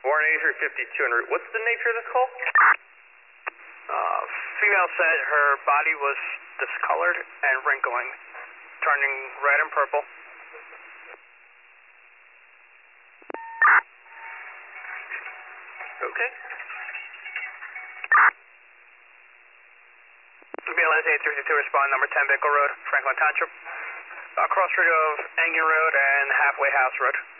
Born age 5200. What's the nature of this call? Female said her body was discolored and wrinkling, turning red and purple. Okay. BLS 832, respond number 10 Bickle Road, Franklin Township. Cross street of Engen Road and Halfway House Road.